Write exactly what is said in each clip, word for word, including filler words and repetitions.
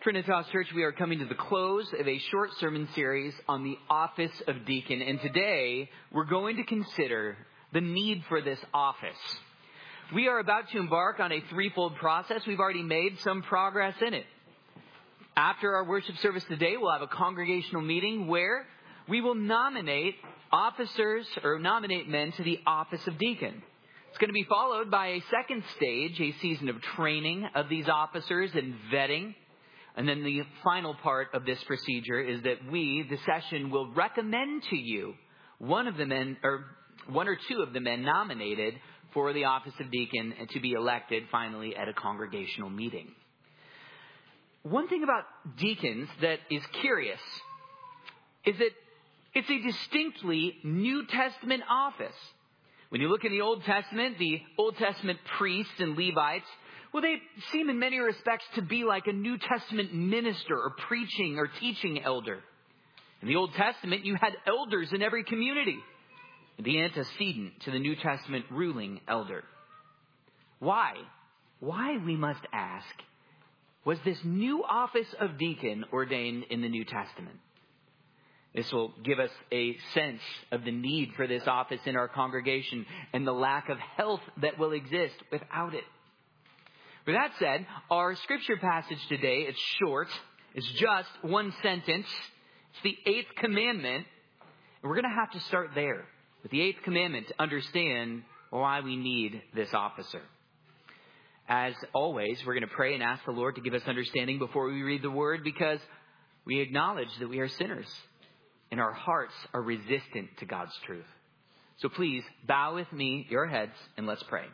Trinitas Church, we are coming to the close of a short sermon series on the office of deacon. And today, we're going to consider the need for this office. We are about to embark on a threefold process. We've already made some progress in it. After our worship service today, we'll have a congregational meeting where we will nominate officers or nominate men to the office of deacon. It's going to be followed by a second stage, a season of training of these officers and vetting. And then the final part of this procedure is that we, the session, will recommend to you one of the men, or one or two of the men nominated for the office of deacon and to be elected finally at a congregational meeting. One thing about deacons that is curious is that it's a distinctly New Testament office. When you look in the Old Testament, the Old Testament priests and Levites, well, they seem in many respects to be like a New Testament minister or preaching or teaching elder. In the Old Testament, you had elders in every community, the antecedent to the New Testament ruling elder. Why? Why, we must ask, was this new office of deacon ordained in the New Testament? This will give us a sense of the need for this office in our congregation and the lack of health that will exist without it. With that said, our scripture passage today, it's short. It's just one sentence. It's the eighth commandment. And we're going to have to start there with the eighth commandment to understand why we need this officer. As always, we're going to pray and ask the Lord to give us understanding before we read the word, because we acknowledge that we are sinners and our hearts are resistant to God's truth. So please bow with me your heads and let's pray.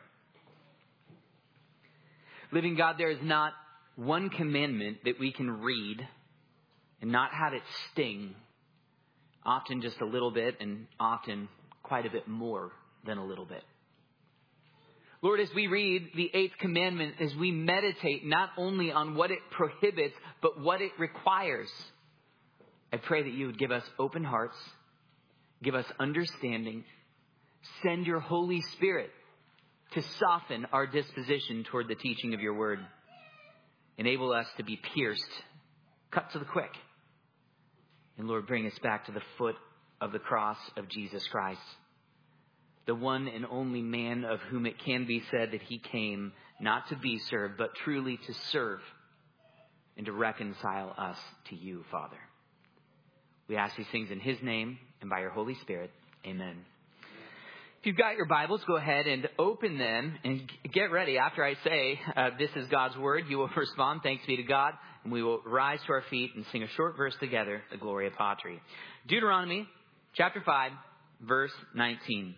Living God, there is not one commandment that we can read and not have it sting, often just a little bit and often quite a bit more than a little bit. Lord, as we read the eighth commandment, as we meditate not only on what it prohibits, but what it requires, I pray that you would give us open hearts, give us understanding, send your Holy Spirit to soften our disposition toward the teaching of your word. Enable us to be pierced, cut to the quick. And Lord, bring us back to the foot of the cross of Jesus Christ, the one and only man of whom it can be said that he came not to be served, but truly to serve and to reconcile us to you, Father. We ask these things in his name and by your Holy Spirit. Amen. If you've got your Bibles, go ahead and open them and get ready. After I say, uh, this is God's word, you will respond, thanks be to God, and we will rise to our feet and sing a short verse together, the Gloria Patri. Deuteronomy chapter five, verse nineteen.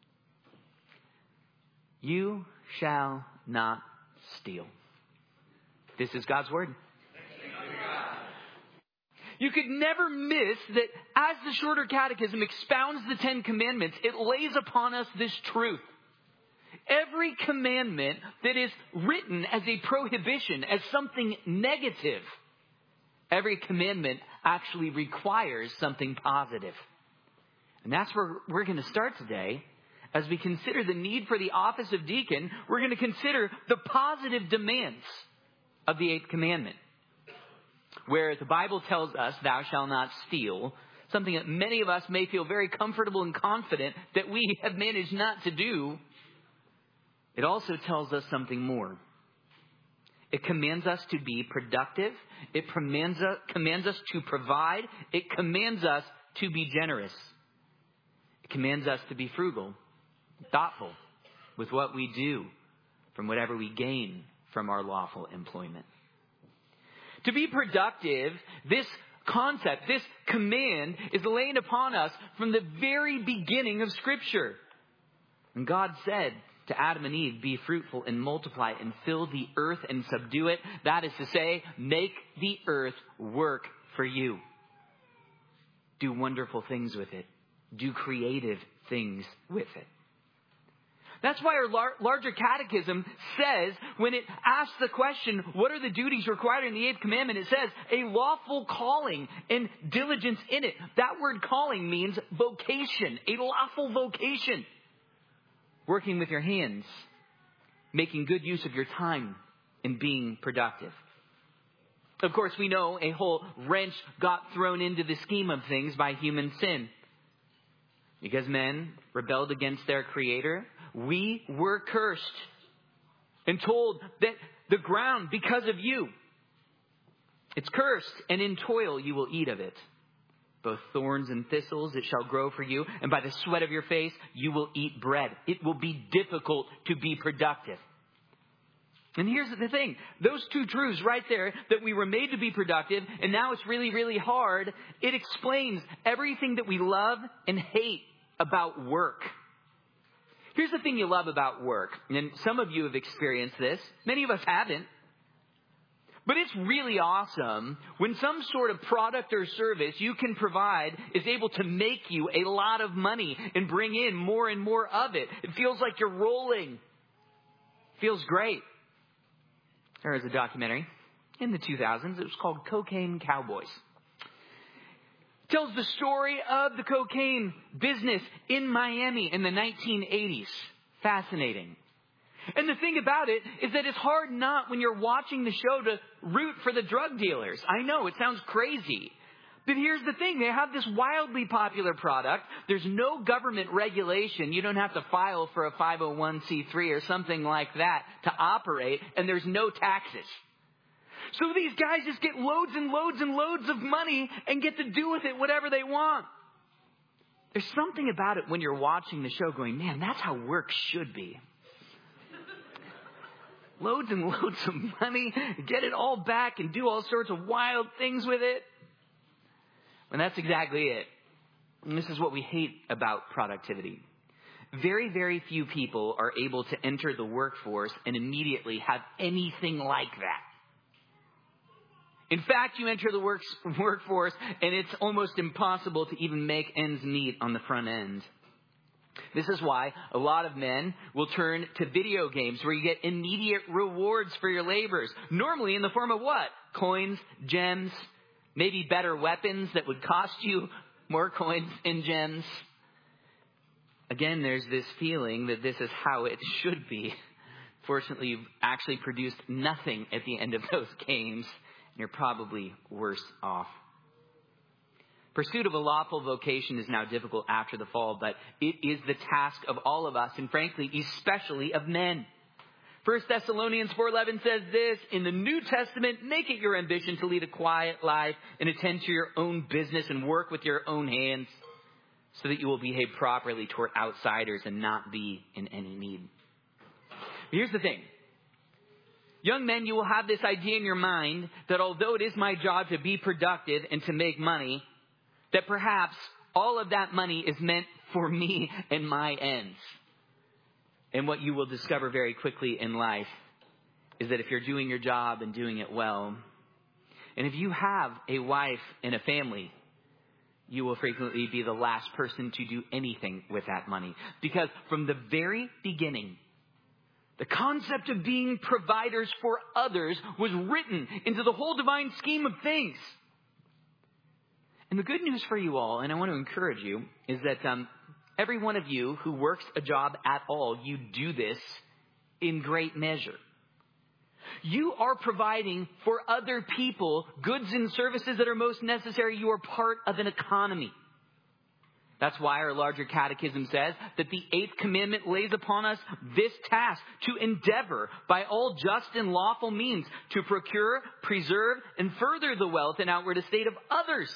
You shall not steal. This is God's word. You could never miss that as the Shorter Catechism expounds the Ten Commandments, it lays upon us this truth. Every commandment that is written as a prohibition, as something negative, every commandment actually requires something positive. And that's where we're going to start today. As we consider the need for the office of deacon, we're going to consider the positive demands of the eighth commandment. Where the Bible tells us, thou shalt not steal, something that many of us may feel very comfortable and confident that we have managed not to do, it also tells us something more. It commands us to be productive. It commands us, commands us to provide. It commands us to be generous. It commands us to be frugal, thoughtful with what we do from whatever we gain from our lawful employment. To be productive, this concept, this command is laid upon us from the very beginning of Scripture. And God said to Adam and Eve, be fruitful and multiply and fill the earth and subdue it. That is to say, make the earth work for you. Do wonderful things with it. Do creative things with it. That's why our lar- larger catechism says, when it asks the question, what are the duties required in the eighth commandment? It says, a lawful calling and diligence in it. That word calling means vocation, a lawful vocation. Working with your hands, making good use of your time, and being productive. Of course, we know a whole wrench got thrown into the scheme of things by human sin. Because men rebelled against their Creator, we were cursed and told that the ground, because of you, it's cursed, and in toil you will eat of it. Both thorns and thistles it shall grow for you, and by the sweat of your face you will eat bread. It will be difficult to be productive. And here's the thing. Those two truths right there, that we were made to be productive, and now it's really, really hard, it explains everything that we love and hate about work. Here's the thing you love about work. And some of you have experienced this. Many of us haven't. But it's really awesome when some sort of product or service you can provide is able to make you a lot of money and bring in more and more of it. It feels like you're rolling. It feels great. There was a documentary in the two thousands. It was called Cocaine Cowboys. It tells the story of the cocaine business in Miami in the nineteen eighties. Fascinating. And the thing about it is that it's hard not, when you're watching the show, to root for the drug dealers. I know, it sounds crazy. But here's the thing. They have this wildly popular product. There's no government regulation. You don't have to file for a five oh one c three or something like that to operate. And there's no taxes. So these guys just get loads and loads and loads of money and get to do with it whatever they want. There's something about it when you're watching the show going, man, that's how work should be. Loads and loads of money, get it all back and do all sorts of wild things with it. And that's exactly it. And this is what we hate about productivity. Very, very few people are able to enter the workforce and immediately have anything like that. In fact, you enter the work, workforce and it's almost impossible to even make ends meet on the front end. This is why a lot of men will turn to video games where you get immediate rewards for your labors. Normally in the form of what? Coins, gems, maybe better weapons that would cost you more coins and gems. Again, there's this feeling that this is how it should be. Fortunately, you've actually produced nothing at the end of those games. And you're probably worse off. Pursuit of a lawful vocation is now difficult after the fall, but it is the task of all of us, and frankly, especially of men. First Thessalonians four eleven says this, in the New Testament, make it your ambition to lead a quiet life and attend to your own business and work with your own hands so that you will behave properly toward outsiders and not be in any need. Here's the thing. Young men, you will have this idea in your mind that although it is my job to be productive and to make money, that perhaps all of that money is meant for me and my ends. And what you will discover very quickly in life is that if you're doing your job and doing it well, and if you have a wife and a family, you will frequently be the last person to do anything with that money. Because from the very beginning, the concept of being providers for others was written into the whole divine scheme of things. And the good news for you all, and I want to encourage you, is that um, every one of you who works a job at all, you do this in great measure. You are providing for other people goods and services that are most necessary. You are part of an economy. That's why our larger catechism says that the eighth commandment lays upon us this task to endeavor by all just and lawful means to procure, preserve, and further the wealth and outward estate of others.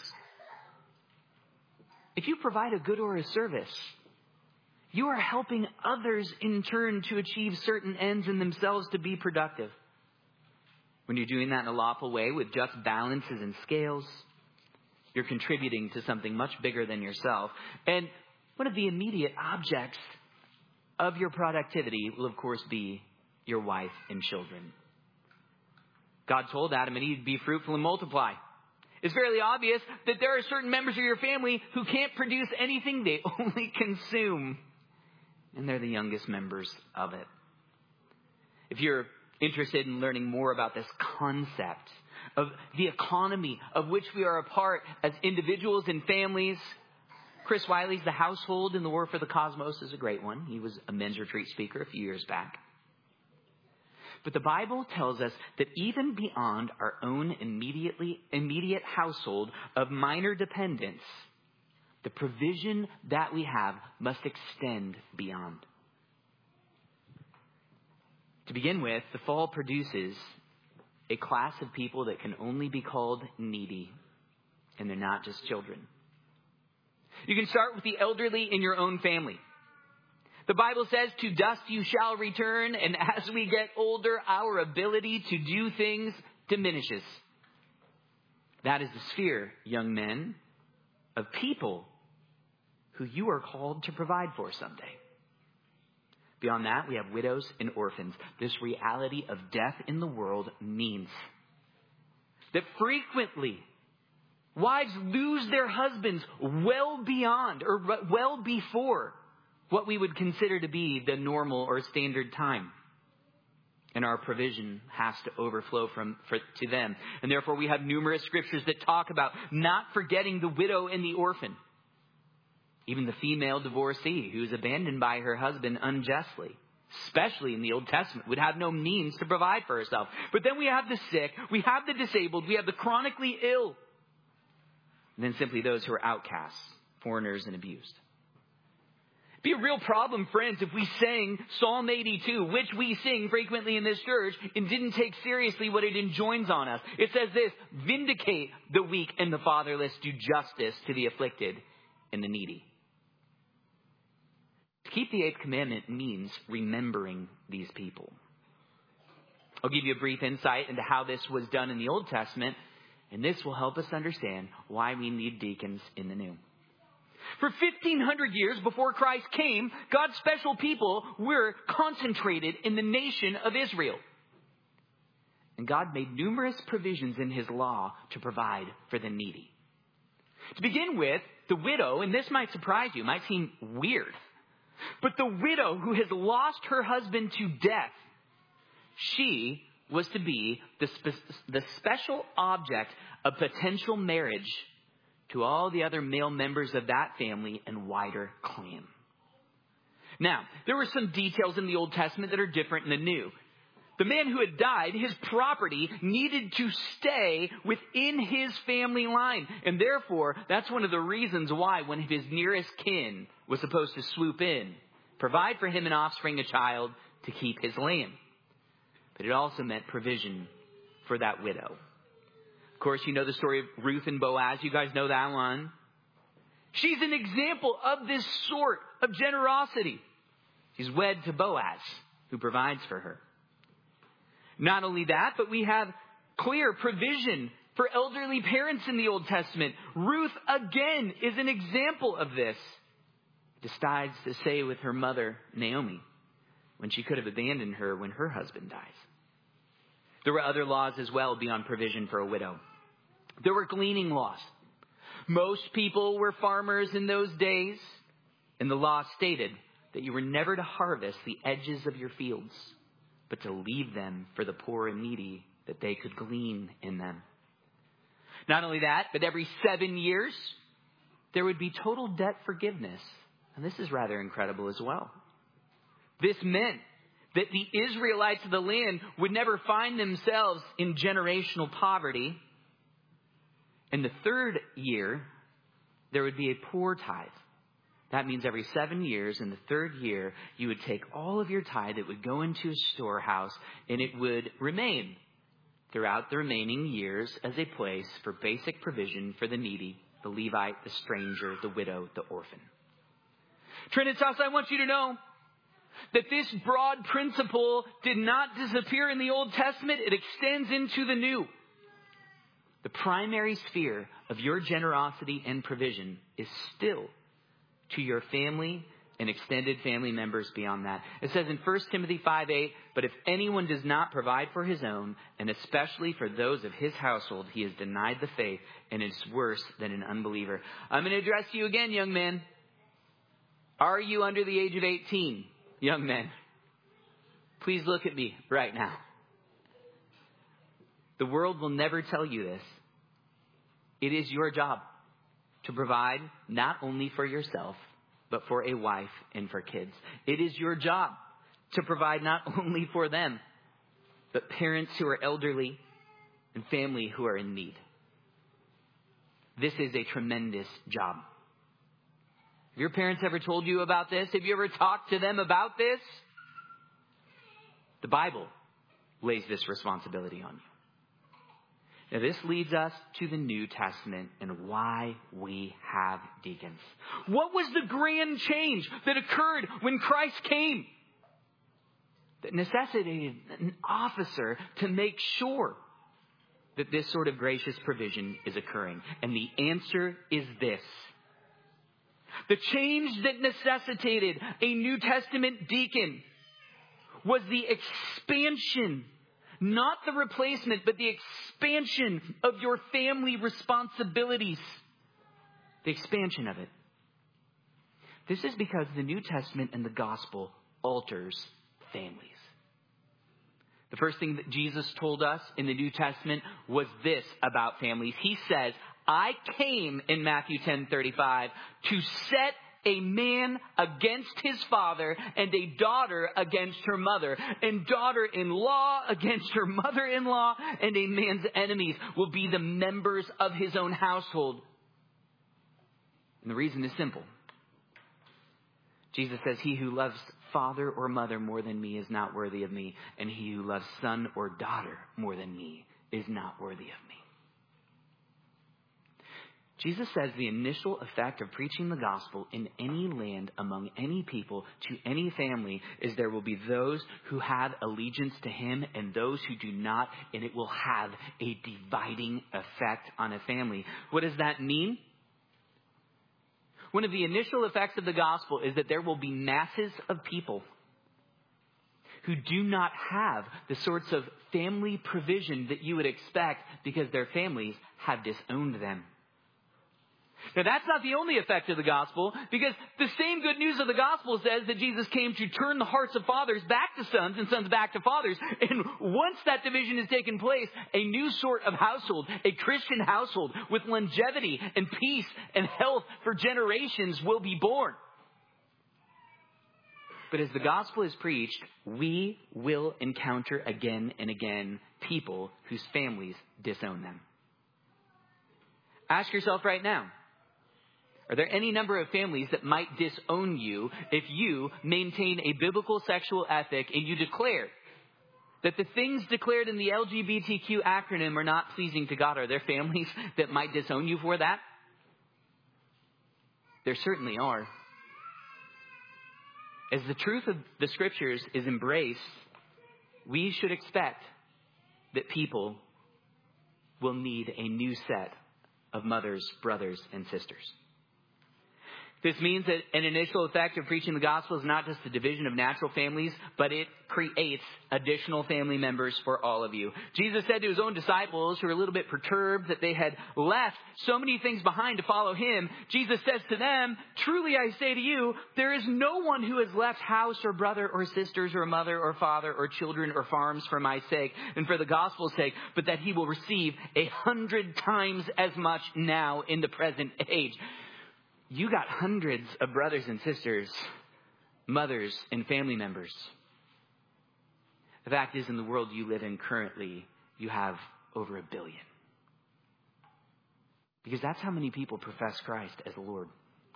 If you provide a good or a service, you are helping others in turn to achieve certain ends in themselves to be productive. When you're doing that in a lawful way with just balances and scales, you're contributing to something much bigger than yourself. And one of the immediate objects of your productivity will, of course, be your wife and children. God told Adam and Eve, be fruitful and multiply. It's fairly obvious that there are certain members of your family who can't produce anything, they only consume. And they're the youngest members of it. If you're interested in learning more about this concept of the economy of which we are a part as individuals and families, Chris Wiley's The Household in the War for the Cosmos is a great one. He was a men's retreat speaker a few years back. But the Bible tells us that even beyond our own immediately immediate household of minor dependence, the provision that we have must extend beyond. To begin with, the fall produces a class of people that can only be called needy, and they're not just children. You can start with the elderly in your own family. The Bible says, to dust you shall return, and as we get older, our ability to do things diminishes. That is the sphere, young men, of people who you are called to provide for someday. Beyond that, we have widows and orphans. This reality of death in the world means that frequently wives lose their husbands well beyond or well before what we would consider to be the normal or standard time. And our provision has to overflow from for, to them. And therefore we have numerous scriptures that talk about not forgetting the widow and the orphan. Even the female divorcee who is abandoned by her husband unjustly, especially in the Old Testament, would have no means to provide for herself. But then we have the sick, we have the disabled, we have the chronically ill. And then simply those who are outcasts, foreigners, and abused. It'd be a real problem, friends, if we sang Psalm eighty-two, which we sing frequently in this church, and didn't take seriously what it enjoins on us. It says this: vindicate the weak and the fatherless, do justice to the afflicted and the needy. To keep the eighth commandment means remembering these people. I'll give you a brief insight into how this was done in the Old Testament, and this will help us understand why we need deacons in the New. For fifteen hundred years before Christ came, God's special people were concentrated in the nation of Israel. And God made numerous provisions in his law to provide for the needy. To begin with, the widow, and this might surprise you, might seem weird, but the widow who has lost her husband to death, she was to be the, spe- the special object of potential marriage to all the other male members of that family and wider clan. Now, there were some details in the Old Testament that are different in the New. The man who had died, his property needed to stay within his family line. And therefore, that's one of the reasons why one of his nearest kin was supposed to swoop in, provide for him an offspring, a child, to keep his land. But it also meant provision for that widow. Of course, you know the story of Ruth and Boaz. You guys know that one. She's an example of this sort of generosity. She's wed to Boaz, who provides for her. Not only that, but we have clear provision for elderly parents in the Old Testament. Ruth, again, is an example of this. Decides to stay with her mother, Naomi, when she could have abandoned her when her husband dies. There were other laws as well beyond provision for a widow. There were gleaning laws. Most people were farmers in those days, and the law stated that you were never to harvest the edges of your fields, but to leave them for the poor and needy, that they could glean in them. Not only that, but every seven years, there would be total debt forgiveness. And this is rather incredible as well. This meant that the Israelites of the land would never find themselves in generational poverty. In the third year, there would be a poor tithe. That means every seven years, in the third year, you would take all of your tithe, it would go into a storehouse, and it would remain throughout the remaining years as a place for basic provision for the needy, the Levite, the stranger, the widow, the orphan. Trinitas, I want you to know that this broad principle did not disappear in the Old Testament. It extends into the New. The primary sphere of your generosity and provision is still to your family and extended family members beyond that. It says in First Timothy five eight, but if anyone does not provide for his own, and especially for those of his household, he has denied the faith and is worse than an unbeliever. I'm going to address you again, young man. Are you under the age of eighteen, young men? Please look at me right now. The world will never tell you this. It is your job to provide not only for yourself, but for a wife and for kids. It is your job to provide not only for them, but parents who are elderly and family who are in need. This is a tremendous job. Have your parents ever told you about this? Have you ever talked to them about this? The Bible lays this responsibility on you. Now, this leads us to the New Testament and why we have deacons. What was the grand change that occurred when Christ came that necessitated an officer to make sure that this sort of gracious provision is occurring? And the answer is this. The change that necessitated a New Testament deacon was the expansion, not the replacement, but the expansion of your family responsibilities. The expansion of it. This is because the New Testament and the gospel alters families. The first thing that Jesus told us in the New Testament was this about families. He says, I came in Matthew ten thirty-five to set a man against his father and a daughter against her mother, and daughter-in-law against her mother-in-law, and a man's enemies will be the members of his own household. And the reason is simple. Jesus says, he who loves father or mother more than me is not worthy of me, and he who loves son or daughter more than me is not worthy of me. Jesus says the initial effect of preaching the gospel in any land, among any people, to any family, is there will be those who have allegiance to him and those who do not, and it will have a dividing effect on a family. What does that mean? One of the initial effects of the gospel is that there will be masses of people who do not have the sorts of family provision that you would expect because their families have disowned them. Now, that's not the only effect of the gospel, because the same good news of the gospel says that Jesus came to turn the hearts of fathers back to sons and sons back to fathers. And once that division has taken place, a new sort of household, a Christian household with longevity and peace and health for generations will be born. But as the gospel is preached, we will encounter again and again people whose families disown them. Ask yourself right now, are there any number of families that might disown you if you maintain a biblical sexual ethic and you declare that the things declared in the L G B T Q acronym are not pleasing to God? Are there families that might disown you for that? There certainly are. As the truth of the scriptures is embraced, we should expect that people will need a new set of mothers, brothers, and sisters. This means that an initial effect of preaching the gospel is not just the division of natural families, but it creates additional family members for all of you. Jesus said to his own disciples, who were a little bit perturbed that they had left so many things behind to follow him, Jesus says to them, truly I say to you, there is no one who has left house or brother or sisters or mother or father or children or farms for my sake and for the gospel's sake, but that he will receive a hundred times as much now in the present age. You got hundreds of brothers and sisters, mothers and family members. The fact is, in the world you live in currently, you have over a billion. Because that's how many people profess Christ as the Lord.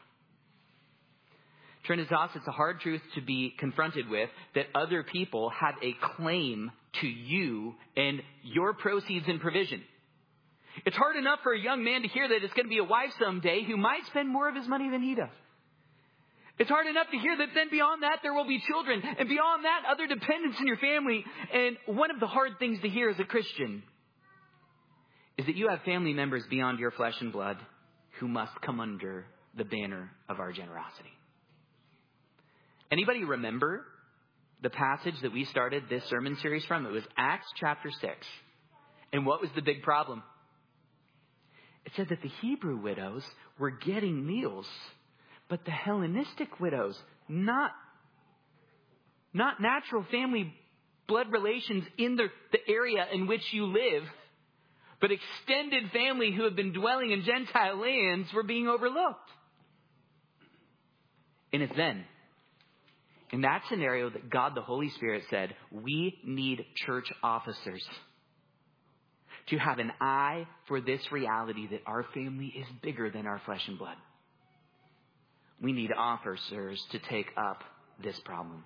Trinitas, it's a hard truth to be confronted with, that other people have a claim to you and your proceeds and provision. It's hard enough for a young man to hear that it's going to be a wife someday who might spend more of his money than he does. It's hard enough to hear that then beyond that there will be children, and beyond that other dependents in your family. And one of the hard things to hear as a Christian is that you have family members beyond your flesh and blood who must come under the banner of our generosity. Anybody remember the passage that we started this sermon series from? It was Acts chapter six. And what was the big problem? It said that the Hebrew widows were getting meals, but the Hellenistic widows, not, not natural family blood relations in the, the area in which you live, but extended family who have been dwelling in Gentile lands, were being overlooked. And it's then, In that scenario, that God, the Holy Spirit, said, we need church officers to have an eye for this reality that our family is bigger than our flesh and blood. We need officers to take up this problem.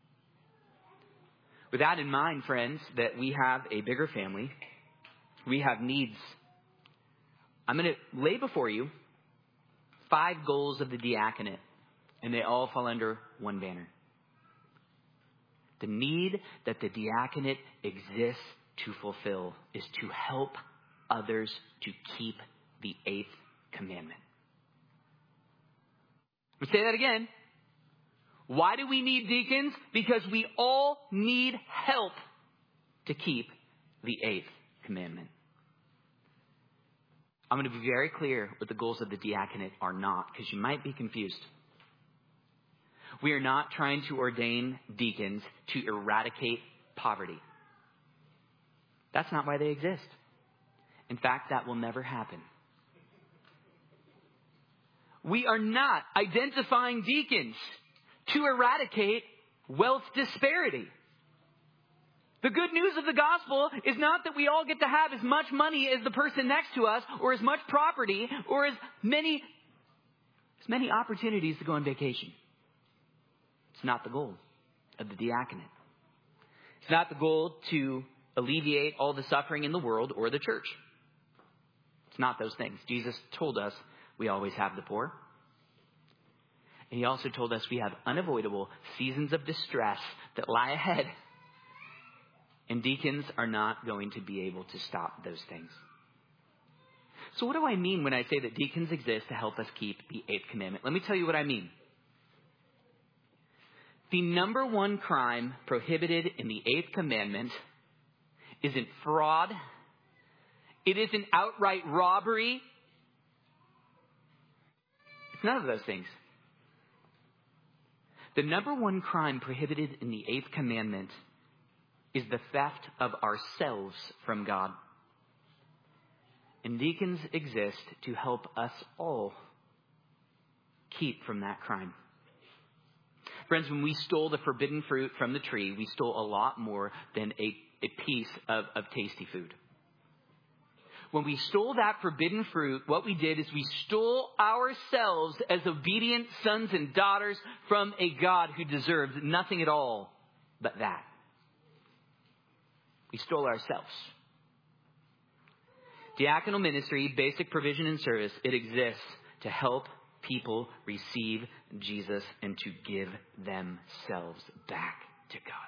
With that in mind, friends, that we have a bigger family, we have needs. I'm going to lay before you five goals of the diaconate, and they all fall under one banner. The need that the diaconate exists to fulfill is to help others to keep the eighth commandment. Let me say that again. Why do we need deacons? Because we all need help to keep the eighth commandment. I'm going to be very clear what the goals of the diaconate are not, because you might be confused. We are not trying to ordain deacons to eradicate poverty. That's not why they exist. In fact, that will never happen. We are not identifying deacons to eradicate wealth disparity. The good news of the gospel is not that we all get to have as much money as the person next to us, or as much property, or as many, as many opportunities to go on vacation. It's not the goal of the diaconate. It's not the goal to alleviate all the suffering in the world or the church. It's not those things. Jesus told us we always have the poor. And he also told us we have unavoidable seasons of distress that lie ahead. And deacons are not going to be able to stop those things. So what do I mean when I say that deacons exist to help us keep the eighth commandment? Let me tell you what I mean. The number one crime prohibited in the eighth commandment isn't fraud. It isn't outright robbery. It's none of those things. The number one crime prohibited in the eighth commandment is the theft of ourselves from God. And deacons exist to help us all keep from that crime. Friends, when we stole the forbidden fruit from the tree, we stole a lot more than a, a piece of, of tasty food. When we stole that forbidden fruit, what we did is we stole ourselves as obedient sons and daughters from a God who deserved nothing at all but that. We stole ourselves. Diaconal ministry, basic provision and service, it exists to help people receive Jesus and to give themselves back to God.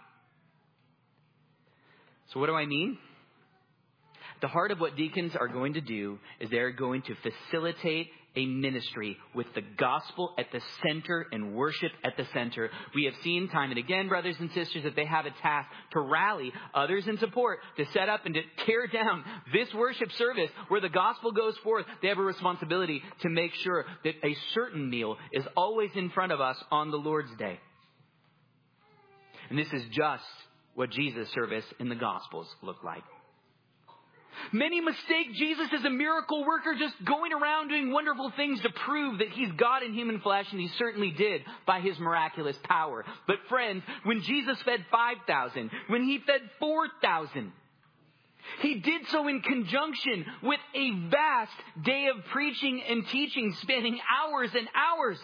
So what do I mean? The heart of what deacons are going to do is they're going to facilitate a ministry with the gospel at the center and worship at the center. We have seen time and again, brothers and sisters, that they have a task to rally others in support, to set up and to tear down this worship service where the gospel goes forth. They have a responsibility to make sure that a certain meal is always in front of us on the Lord's Day. And this is just what Jesus' service in the Gospels look like. Many mistake Jesus as a miracle worker, just going around doing wonderful things to prove that he's God in human flesh, and he certainly did by his miraculous power. But friends, when Jesus fed five thousand, when he fed four thousand, he did so in conjunction with a vast day of preaching and teaching spanning hours and hours.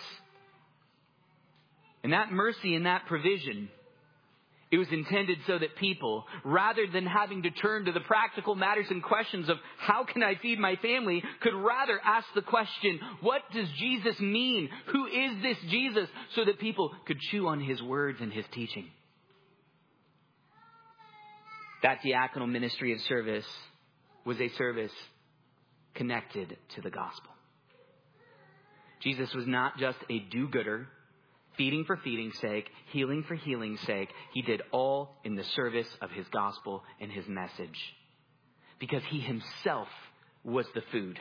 And that mercy and that provision, it was intended so that people, rather than having to turn to the practical matters and questions of how can I feed my family, could rather ask the question, what does Jesus mean? Who is this Jesus? So that people could chew on his words and his teaching. That diaconal ministry of service was a service connected to the gospel. Jesus was not just a do-gooder, feeding for feeding's sake, healing for healing's sake. He did all in the service of his gospel and his message. Because he himself was the food.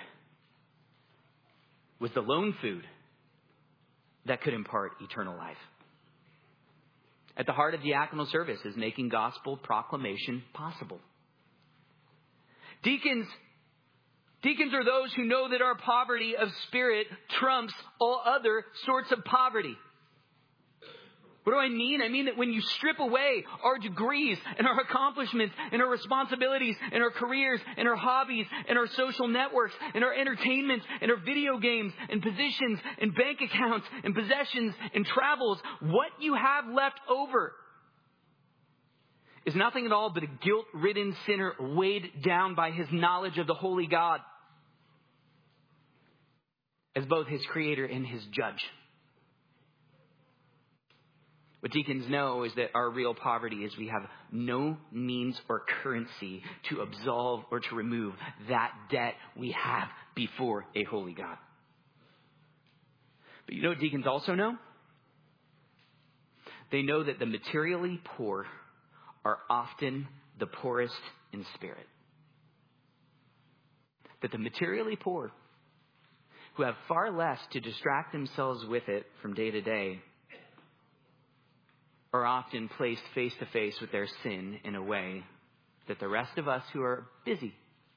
Was the lone food that could impart eternal life. At the heart of diaconal service is making gospel proclamation possible. Deacons, deacons are those who know that our poverty of spirit trumps all other sorts of poverty. What do I mean? I mean that when you strip away our degrees and our accomplishments and our responsibilities and our careers and our hobbies and our social networks and our entertainment and our video games and positions and bank accounts and possessions and travels, what you have left over is nothing at all but a guilt-ridden sinner weighed down by his knowledge of the holy God as both his creator and his judge. What deacons know is that our real poverty is we have no means or currency to absolve or to remove that debt we have before a holy God. But you know what deacons also know? They know that the materially poor are often the poorest in spirit. That the materially poor, who have far less to distract themselves with it from day to day, are often placed face to face with their sin in a way that the rest of us who are busy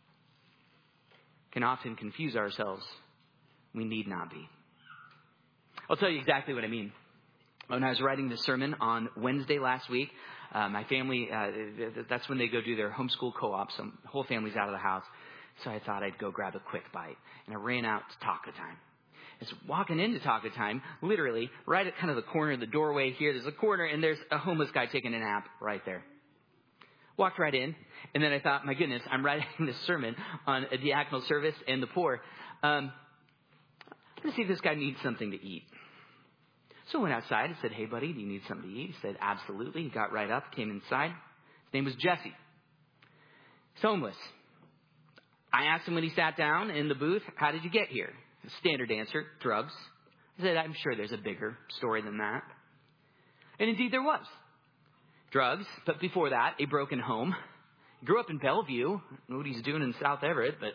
can often confuse ourselves. We need not be. I'll tell you exactly what I mean. When I was writing this sermon on Wednesday last week, uh, my family, uh, that's when they go do their homeschool co-op. So the whole family's out of the house. So I thought I'd go grab a quick bite. And I ran out to Taco Time. It's walking into Taco Time, literally, right at kind of the corner of the doorway here. There's a corner, and there's a homeless guy taking a nap right there. Walked right in, and then I thought, my goodness, I'm writing this sermon on a diaconal service and the poor. Um, I'm going to see if this guy needs something to eat. So I went outside and said, hey, buddy, do you need something to eat? He said, absolutely. He got right up, came inside. His name was Jesse. He's homeless. I asked him when he sat down in the booth, how did you get here? Standard answer, drugs. I said, I'm sure there's a bigger story than that. And indeed there was. Drugs, but before that, a broken home. He grew up in Bellevue. I don't know what he's doing in South Everett, but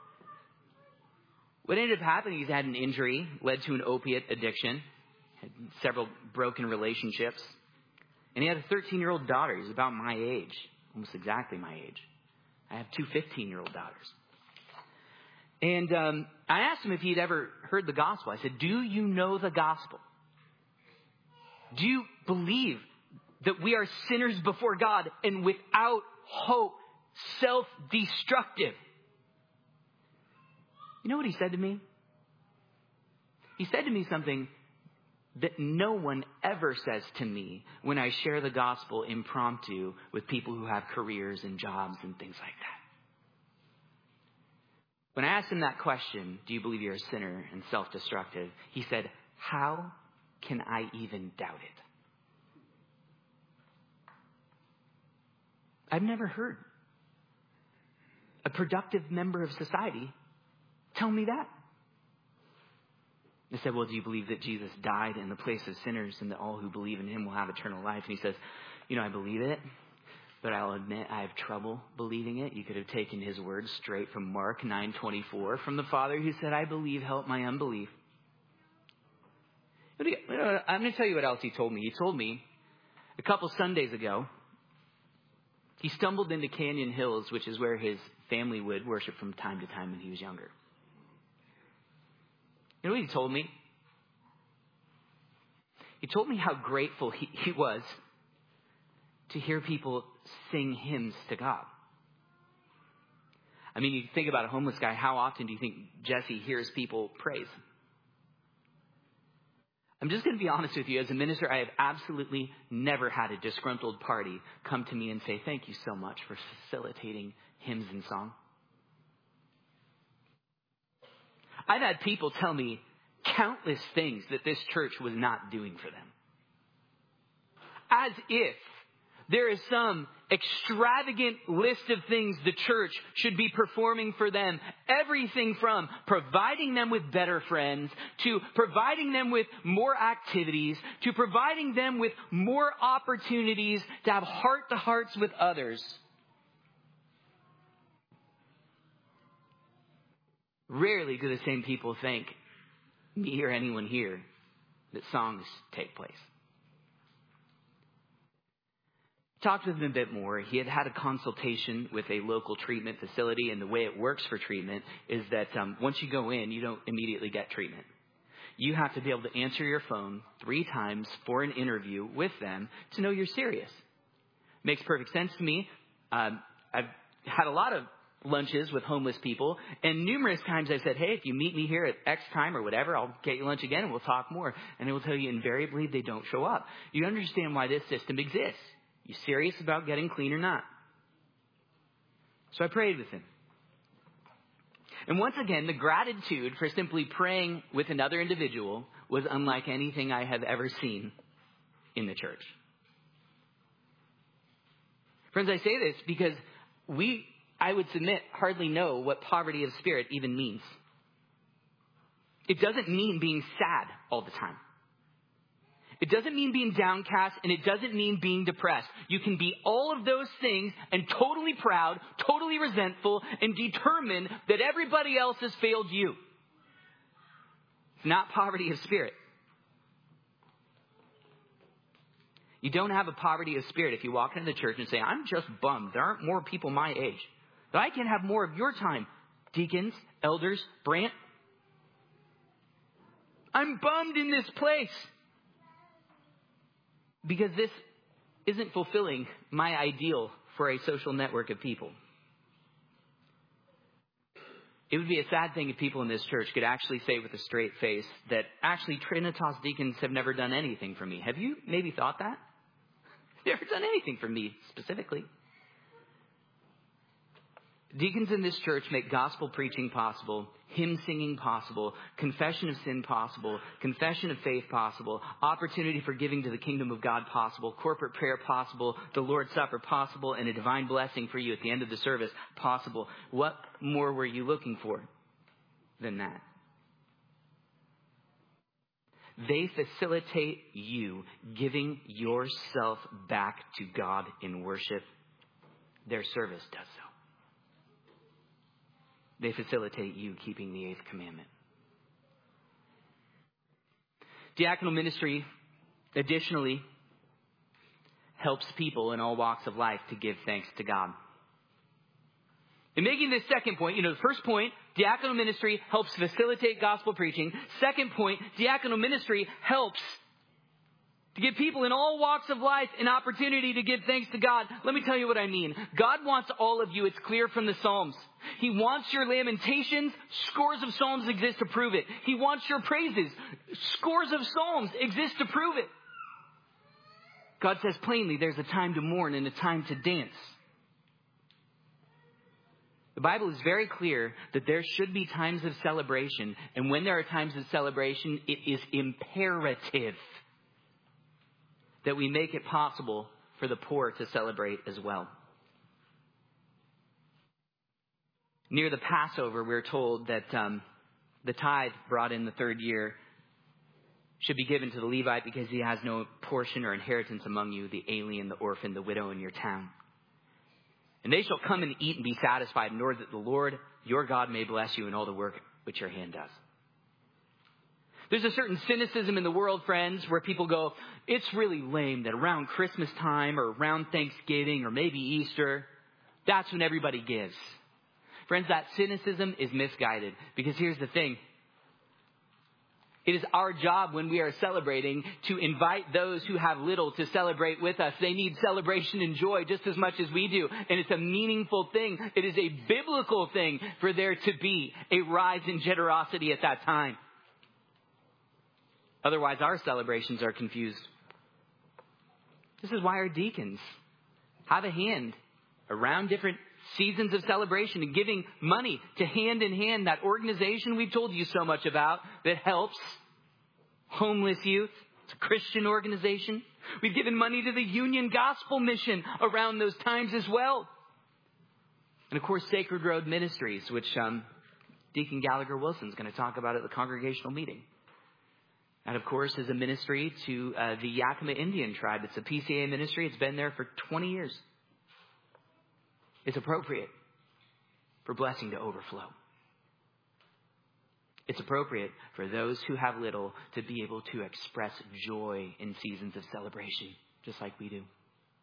what ended up happening, he's had an injury, led to an opiate addiction, had several broken relationships. And he had a thirteen-year-old daughter. He's about my age, almost exactly my age. I have two fifteen-year-old daughters. And um, I asked him if he'd ever heard the gospel. I said, do you know the gospel? Do you believe that we are sinners before God and without hope, self-destructive? You know what he said to me? He said to me something that no one ever says to me when I share the gospel impromptu with people who have careers and jobs and things like that. When I asked him that question, do you believe you're a sinner and self-destructive? He said, how can I even doubt it? I've never heard a productive member of society tell me that. I said, well, do you believe that Jesus died in the place of sinners and that all who believe in him will have eternal life? And he says, you know, I believe it. But I'll admit I have trouble believing it. You could have taken his words straight from Mark nine twenty-four from the Father who said, I believe, help my unbelief. I'm going to tell you what else he told me. He told me a couple Sundays ago, he stumbled into Canyon Hills, which is where his family would worship from time to time when he was younger. You know what he told me? He told me how grateful he, he was to hear people sing hymns to God. I mean, you think about a homeless guy. How often do you think Jesse hears people praise? I'm just going to be honest with you. As a minister, I have absolutely never had a disgruntled party come to me and say, thank you so much for facilitating hymns and song. I've had people tell me countless things that this church was not doing for them. As if there is some extravagant list of things the church should be performing for them. Everything from providing them with better friends, to providing them with more activities, to providing them with more opportunities to have heart-to-hearts with others. Rarely do the same people thank me or anyone here that songs take place. Talked with him a bit more. He had had a consultation with a local treatment facility, and the way it works for treatment is that um, once you go in, you don't immediately get treatment. you have to be able to answer your phone three times for an interview with them to know you're serious. Makes perfect sense to me. Um, I've had a lot of lunches with homeless people, and numerous times I've said, hey, if you meet me here at X time or whatever, I'll get you lunch again and we'll talk more. And they will tell you invariably they don't show up. You understand why this system exists. You serious about getting clean or not? So I prayed with him. And once again, the gratitude for simply praying with another individual was unlike anything I have ever seen in the church. Friends, I say this because we, I would submit, hardly know what poverty of spirit even means. It doesn't mean being sad all the time. It doesn't mean being downcast, and it doesn't mean being depressed. You can be all of those things and totally proud, totally resentful, and determined that everybody else has failed you. It's not poverty of spirit. You don't have a poverty of spirit if you walk into the church and say, I'm just bummed. There aren't more people my age. But I can have more of your time. Deacons, elders, Brant. I'm bummed in this place. Because this isn't fulfilling my ideal for a social network of people. It would be a sad thing if people in this church could actually say with a straight face that actually Trinitas deacons have never done anything for me. Have you maybe thought that? They've never done anything for me specifically. Deacons in this church make gospel preaching possible, hymn singing possible, confession of sin possible, confession of faith possible, opportunity for giving to the kingdom of God possible, corporate prayer possible, the Lord's Supper possible, and a divine blessing for you at the end of the service possible. What more were you looking for than that? They facilitate you giving yourself back to God in worship. Their service does so. They facilitate you keeping the eighth commandment. Diaconal ministry, additionally, helps people in all walks of life to give thanks to God. In making this second point, you know, the first point, diaconal ministry helps facilitate gospel preaching. Second point, diaconal ministry helps to give people in all walks of life an opportunity to give thanks to God. Let me tell you what I mean. God wants all of you. It's clear from the Psalms. He wants your lamentations. Scores of Psalms exist to prove it. He wants your praises. Scores of Psalms exist to prove it. God says plainly there's a time to mourn and a time to dance. The Bible is very clear that there should be times of celebration. And when there are times of celebration, it is imperative that we make it possible for the poor to celebrate as well. Near the Passover, we're told that um, the tithe brought in the third year should be given to the Levite because he has no portion or inheritance among you, the alien, the orphan, the widow in your town. And they shall come and eat and be satisfied in order that the Lord your God may bless you in all the work which your hand does. There's a certain cynicism in the world, friends, where people go, it's really lame that around Christmas time or around Thanksgiving or maybe Easter, that's when everybody gives. Friends, that cynicism is misguided because here's the thing. It is our job when we are celebrating to invite those who have little to celebrate with us. They need celebration and joy just as much as we do. And it's a meaningful thing. It is a biblical thing for there to be a rise in generosity at that time. Otherwise, our celebrations are confused. This is why our deacons have a hand around different seasons of celebration and giving money to Hand in Hand, that organization we've told you so much about that helps homeless youth. It's a Christian organization. We've given money to the Union Gospel Mission around those times as well. And of course, Sacred Road Ministries, which um, Deacon Gallagher Wilson is going to talk about at the congregational meeting. And of course, is a ministry to uh, the Yakima Indian tribe. It's a P C A ministry. It's been there for twenty years. It's appropriate for blessing to overflow. It's appropriate for those who have little to be able to express joy in seasons of celebration, just like we do.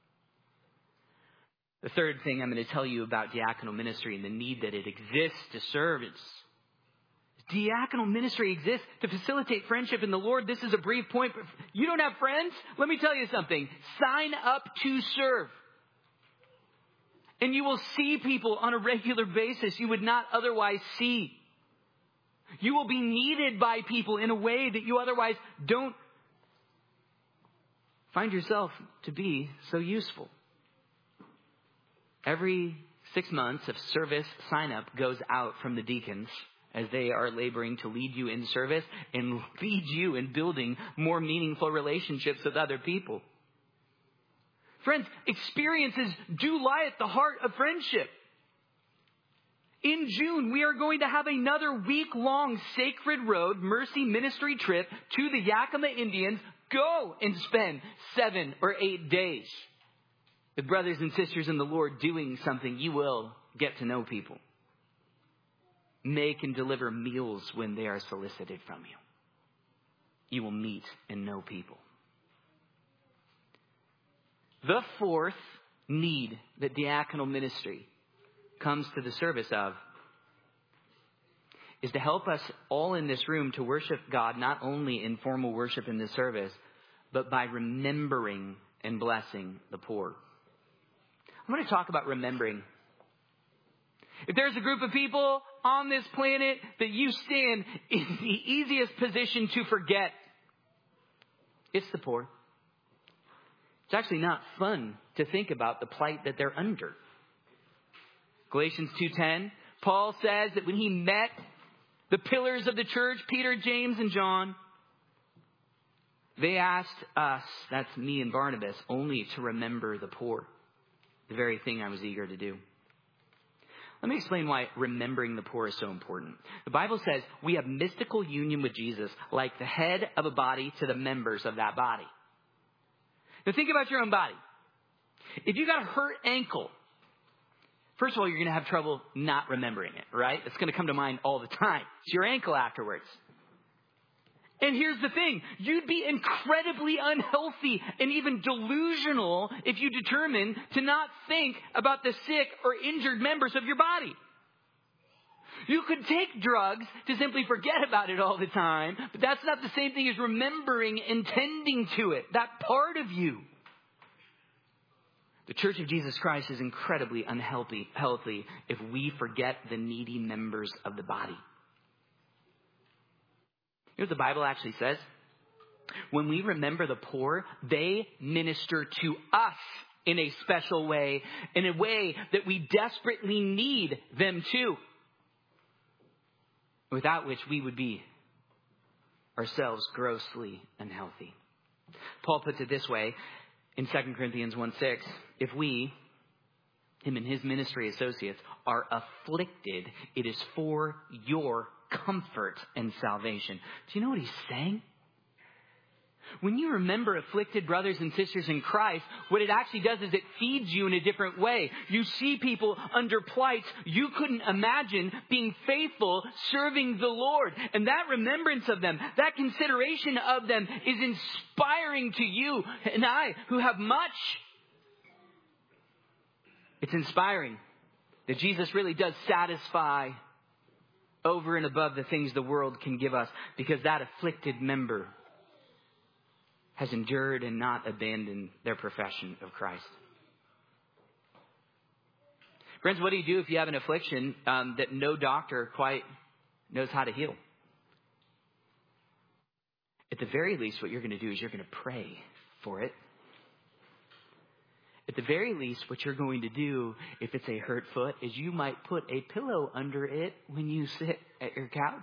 The third thing I'm going to tell you about diaconal ministry and the need that it exists to serve is diaconal ministry exists to facilitate friendship in the Lord. This is a brief point. But you don't have friends? Let me tell you something. Sign up to serve. And you will see people on a regular basis you would not otherwise see. You will be needed by people in a way that you otherwise don't find yourself to be so useful. Every six months of service sign up goes out from the deacons as they are laboring to lead you in service and lead you in building more meaningful relationships with other people. Friends, experiences do lie at the heart of friendship. In June, we are going to have another week-long Sacred Road Mercy Ministry trip to the Yakima Indians. Go and spend seven or eight days with brothers and sisters in the Lord doing something. You will get to know people. Make and deliver meals when they are solicited from you. You will meet and know people. The fourth need that diaconal ministry comes to the service of is to help us all in this room to worship God, not only in formal worship in this service, but by remembering and blessing the poor. I'm going to talk about remembering. If there's a group of people on this planet that you stand in the easiest position to forget, it's the poor. It's actually not fun to think about the plight that they're under. Galatians two ten, Paul says that when he met the pillars of the church, Peter, James, and John, they asked us, that's me and Barnabas, only to remember the poor. The very thing I was eager to do. Let me explain why remembering the poor is so important. The Bible says we have mystical union with Jesus like the head of a body to the members of that body. Now think about your own body. If you got a hurt ankle, first of all, you're going to have trouble not remembering it, right? It's going to come to mind all the time. It's your ankle afterwards. And here's the thing. You'd be incredibly unhealthy and even delusional if you determine to not think about the sick or injured members of your body. You could take drugs to simply forget about it all the time, but that's not the same thing as remembering and tending to it, that part of you. The Church of Jesus Christ is incredibly unhealthy healthy if we forget the needy members of the body. You know what the Bible actually says? When we remember the poor, they minister to us in a special way, in a way that we desperately need them to. Without which we would be ourselves grossly unhealthy. Paul puts it this way in Second Corinthians one six. If we, him and his ministry associates, are afflicted, it is for your comfort and salvation. Do you know what he's saying? When you remember afflicted brothers and sisters in Christ, what it actually does is it feeds you in a different way. You see people under plights you couldn't imagine being faithful, serving the Lord. And that remembrance of them, that consideration of them is inspiring to you and I who have much. It's inspiring that Jesus really does satisfy over and above the things the world can give us, because that afflicted member has endured and not abandoned their profession of Christ. Friends, what do you do if you have an affliction um, that no doctor quite knows how to heal? At the very least, what you're going to do is you're going to pray for it. At the very least, what you're going to do, if it's a hurt foot, is you might put a pillow under it when you sit at your couch.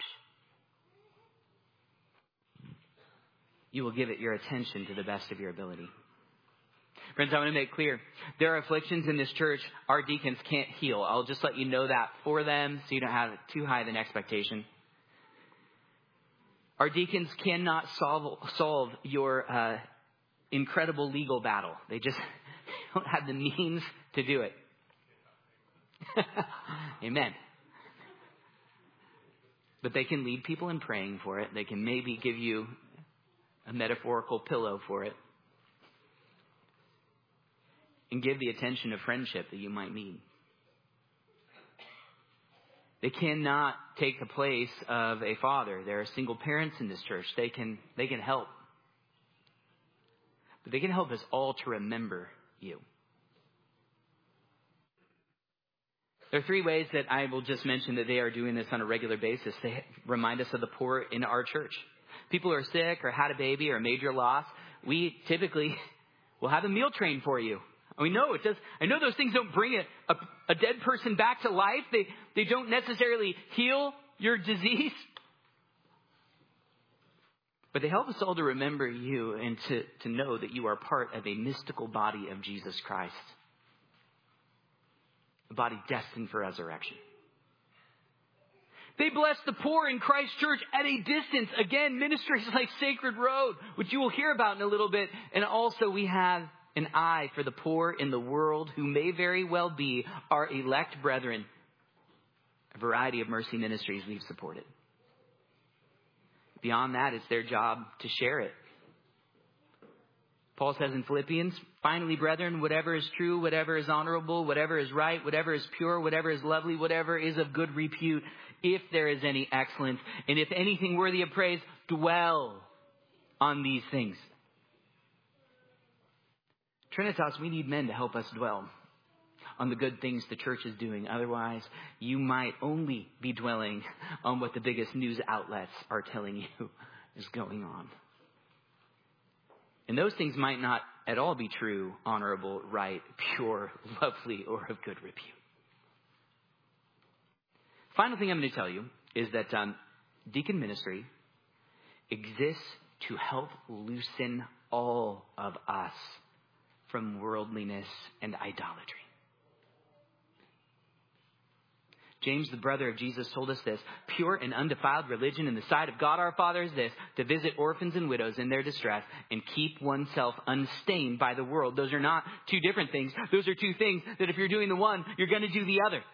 You will give it your attention to the best of your ability. Friends, I want to make clear, there are afflictions in this church our deacons can't heal. I'll just let you know that for them so you don't have too high of an expectation. Our deacons cannot solve, solve your uh, incredible legal battle. They just don't have the means to do it. Amen. But they can lead people in praying for it. They can maybe give you a metaphorical pillow for it, and give the attention of friendship that you might need. They cannot take the place of a father. There are single parents in this church. They can, they can help. But they can help us all to remember you. There are three ways that I will just mention that they are doing this on a regular basis. They remind us of the poor in our church. People who are sick or had a baby or a major loss, we typically will have a meal train for you. We know it does. I know those things don't bring a, a, a dead person back to life. They, they don't necessarily heal your disease. But they help us all to remember you and to, to know that you are part of a mystical body of Jesus Christ. A body destined for resurrection. They bless the poor in Christ Church at a distance. Again, ministries like Sacred Road, which you will hear about in a little bit. And also we have an eye for the poor in the world who may very well be our elect brethren. A variety of mercy ministries we've supported. Beyond that, it's their job to share it. Paul says in Philippians, finally, brethren, whatever is true, whatever is honorable, whatever is right, whatever is pure, whatever is lovely, whatever is of good repute, if there is any excellence, and if anything worthy of praise, dwell on these things. Trinitas, we need men to help us dwell on the good things the church is doing. Otherwise, you might only be dwelling on what the biggest news outlets are telling you is going on. And those things might not at all be true, honorable, right, pure, lovely, or of good repute. Final thing I'm going to tell you is that um, deacon ministry exists to help loosen all of us from worldliness and idolatry. James, the brother of Jesus, told us this. Pure and undefiled religion in the sight of God our Father is this, to visit orphans and widows in their distress and keep oneself unstained by the world. Those are not two different things. Those are two things that if you're doing the one, you're going to do the other.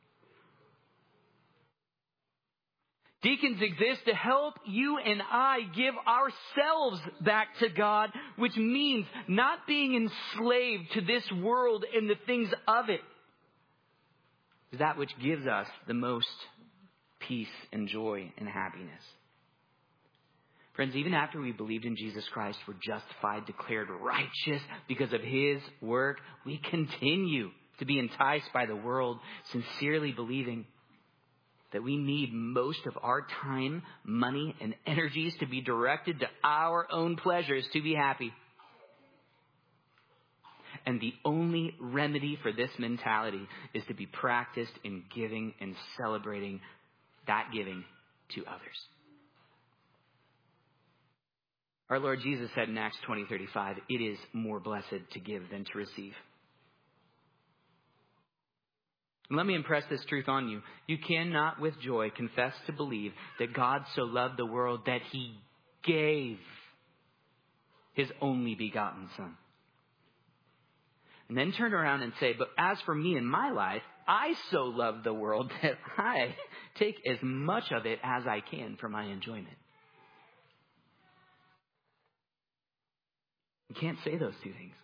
Deacons exist to help you and I give ourselves back to God, which means not being enslaved to this world and the things of it. That which gives us the most peace and joy and happiness. Friends, even after we believed in Jesus Christ, we're justified, declared righteous because of his work. We continue to be enticed by the world, sincerely believing that we need most of our time, money, and energies to be directed to our own pleasures to be happy. And the only remedy for this mentality is to be practiced in giving and celebrating that giving to others. Our Lord Jesus said in Acts twenty thirty-five, it is more blessed to give than to receive. And let me impress this truth on you. You cannot with joy confess to believe that God so loved the world that he gave his only begotten Son. And then turn around and say, but as for me and my life, I so love the world that I take as much of it as I can for my enjoyment. You can't say those two things.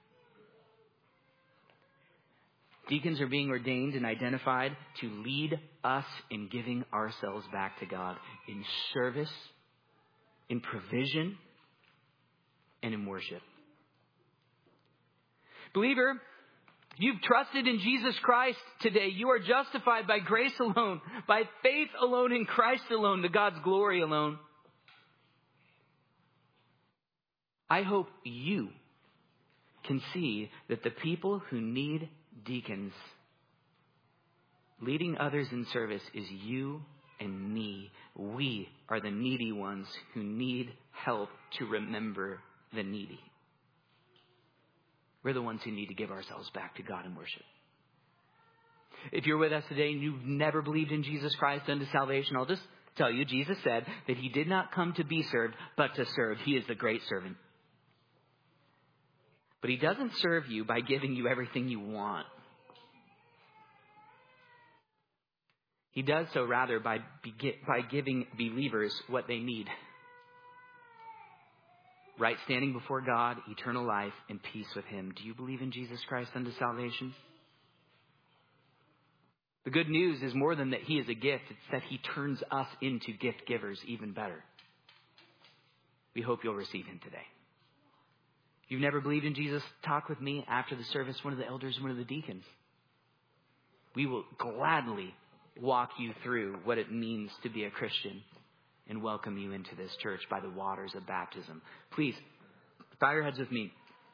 Deacons are being ordained and identified to lead us in giving ourselves back to God in service, in provision, and in worship. Believer, you've trusted in Jesus Christ today. You are justified by grace alone, by faith alone in Christ alone, to God's glory alone. I hope you can see that the people who need deacons leading others in service is you and me. We are the needy ones who need help to remember the needy. We're the ones who need to give ourselves back to God in worship. If you're with us today and you've never believed in Jesus Christ unto salvation, I'll just tell you, Jesus said that he did not come to be served, but to serve. He is the great servant. But he doesn't serve you by giving you everything you want. He does so rather by, by giving believers what they need. Right standing before God, eternal life, and peace with him. Do you believe in Jesus Christ unto salvation? The good news is more than that he is a gift. It's that he turns us into gift givers even better. We hope you'll receive him today. If you've never believed in Jesus, talk with me after the service, one of the elders, one of the deacons. We will gladly walk you through what it means to be a Christian and welcome you into this church by the waters of baptism. Please, bow your heads with me.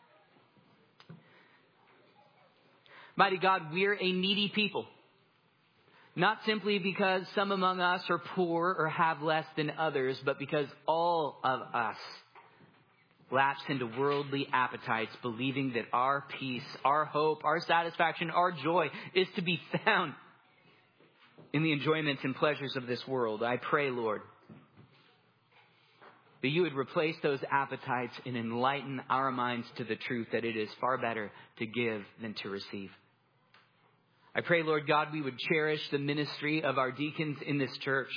Mighty God, we're a needy people. Not simply because some among us are poor or have less than others, but because all of us lapse into worldly appetites, believing that our peace, our hope, our satisfaction, our joy is to be found in the enjoyments and pleasures of this world. I pray, Lord, that you would replace those appetites and enlighten our minds to the truth that it is far better to give than to receive. I pray, Lord God, we would cherish the ministry of our deacons in this church.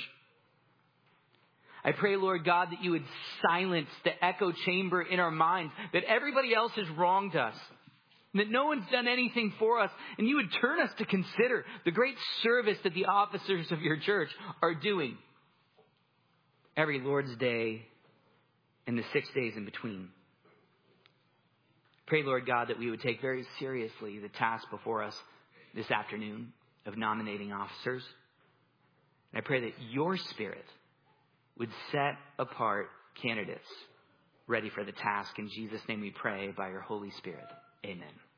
I pray, Lord God, that you would silence the echo chamber in our minds, that everybody else has wronged us, that no one's done anything for us, and you would turn us to consider the great service that the officers of your church are doing every Lord's Day and the six days in between. Pray, Lord God, that we would take very seriously the task before us this afternoon of nominating officers. And I pray that your Spirit would set apart candidates ready for the task. In Jesus' name we pray by your Holy Spirit. Amen.